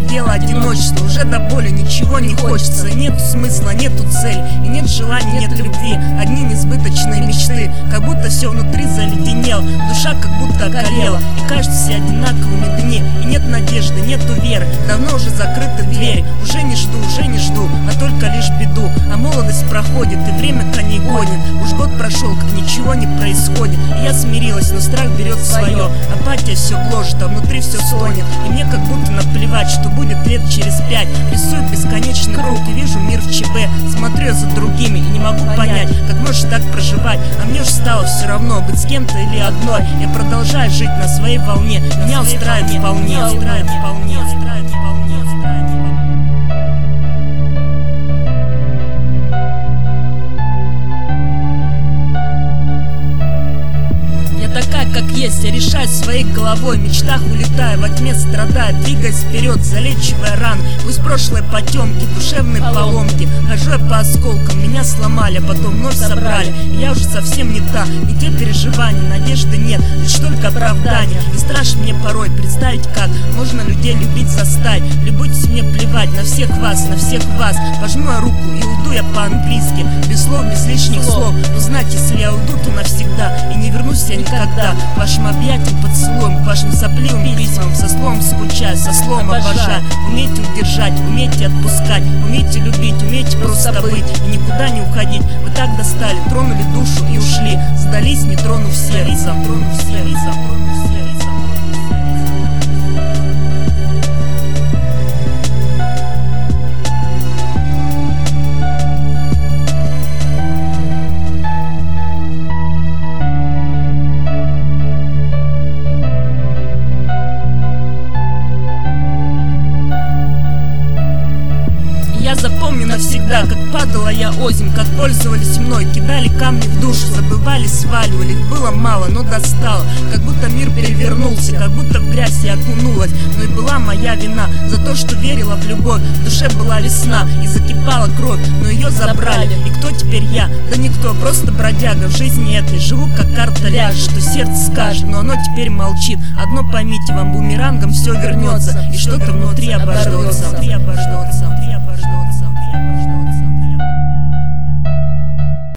надоело одиночество, уже до боли ничего не хочется. Нету смысла, нету цели, и нет желания, нет любви. Одни несбыточные мечты, как будто все внутри заледенело, душа как будто околела, и кажется все одинаковыми дни. И нет надежды, нету веры, давно уже закрыты двери. Уже не жду, а только лишь беду. А молодость проходит, и время коней гонит. Уж год прошел, как ничего не происходит. И я смирилась, но страх берет свое. Апатия все гложет, а внутри все стонет. И мне как будто наплевать, что будет лет через 5. Рисую бесконечный круг и вижу мир в ЧБ. Смотрю я за другими и не могу понять, как можешь так проживать. А мне уж стало все равно, быть с кем-то или одной. Я продолжаю жить на своей волне. Меня устраивает вполне. Как есть, я решаю своей головой, в мечтах улетаю, во тьме страдаю, двигаясь вперед, залечивая раны. Пусть прошлое потемки, душевные поломки. Хожу я по осколкам, меня сломали, а потом вновь собрали. И я уже совсем не та, не те переживания, надежды нет, лишь только оправдания. И страшно мне порой представить, как можно людей любить заставить. Любуйтесь, мне плевать на всех вас, пожму я руку и уйду я по-английски, без слов, без лишних слов. Но знать, если я уйду, то навсегда, и не вернусь я никогда. К вашим объятиям, поцелуем, к вашим сопливым письмам. Со словом скучаю, со словом обожаю. Умейте удержать, умейте отпускать, умейте любить, умейте просто быть и никуда не уходить. Вы так достали, тронули душу и ушли, сдались, не тронув сердце. Запомни навсегда, как падала я озимь, как пользовались мной, кидали камни в душу, забывали, сваливали, их было мало, но достало. Как будто мир перевернулся, как будто в грязь я окунулась. Но и была моя вина за то, что верила в любовь. В душе была весна и закипала кровь, но ее забрали. И кто теперь я? Да никто, просто бродяга в жизни этой. Живу как карта ляжет, что сердце скажет, но оно теперь молчит. Одно поймите, вам бумерангом все вернется, и что-то внутри обождется.